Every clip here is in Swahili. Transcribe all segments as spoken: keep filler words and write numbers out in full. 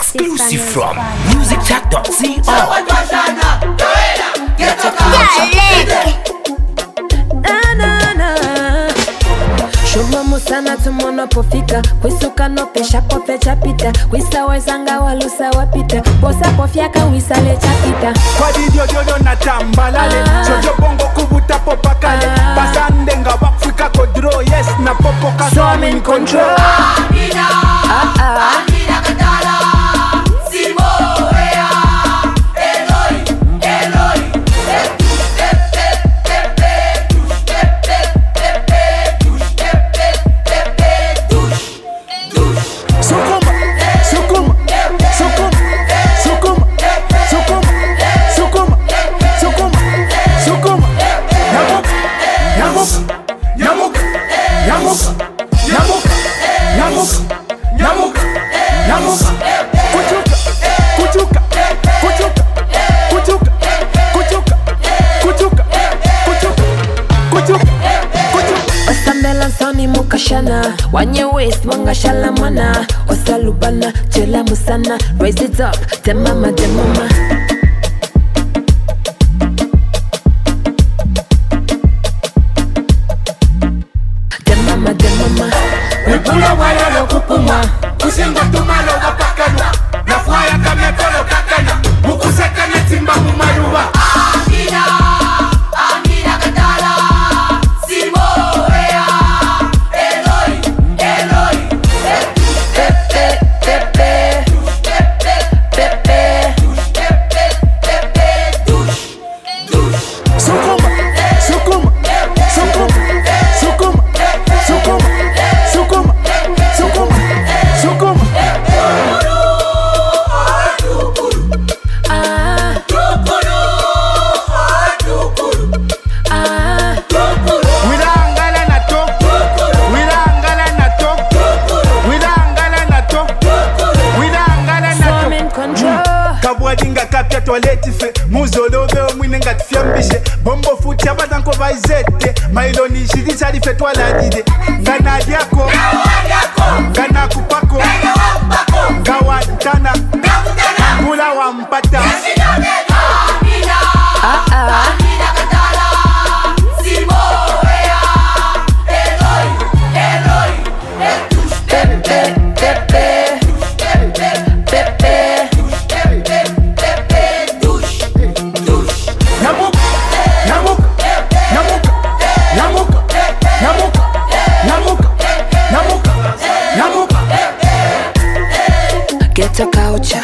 Exclusive from music chat dot co. Shuma musana tumono pofika Kwisuka no pesha kofe chapita Kwisa wezanga walusa wapita Bosa pofiaka wisale chapita Kwa didio diodo na tambalale ah. Jojo bongo kubuta popakale ah. Basandenga wafrika kodro yes na popo kaso So I'm in control Amina ah, ah. Amina katala Simo ea Eloi Eloi Wanye waist, wanga shalamana Osalubana, chela musana Raise it up, demama, demama Demama, demama Wipula waya lo kupuma Kusinga tumalo wapakanwa Na fwaya kame polo kakana Mukuseka netimba mumaruwa Amina Amina katala Simo ea Eloi Eloi Pepe, pepe Pepe Sukuma, sukuma, sukuma, sukuma, sukuma, sukuma, sukuma, sukuma. Ah, ah Wirangala na to, wirangala na to, wirangala na to, wirangala So na I'm to. in control Kabwadinga kapya toilette fe muzolobe omwine nga tufyambishe bombo futi abadanko baizete mailoni shidisa life twaladide nganadyako nganakupako ngawantana ngula wampata Ah, ah Pepe, pepe Pepe Namuka, namuka, namuka, namuka, namuka, namuka, namuka, namuka. Get a culture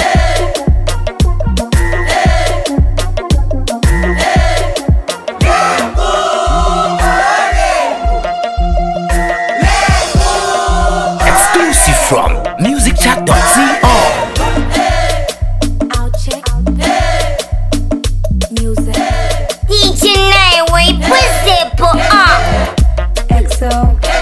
Exclusive from music chat dot co. I'll check Music D J Nightwave, pussy, put up. X O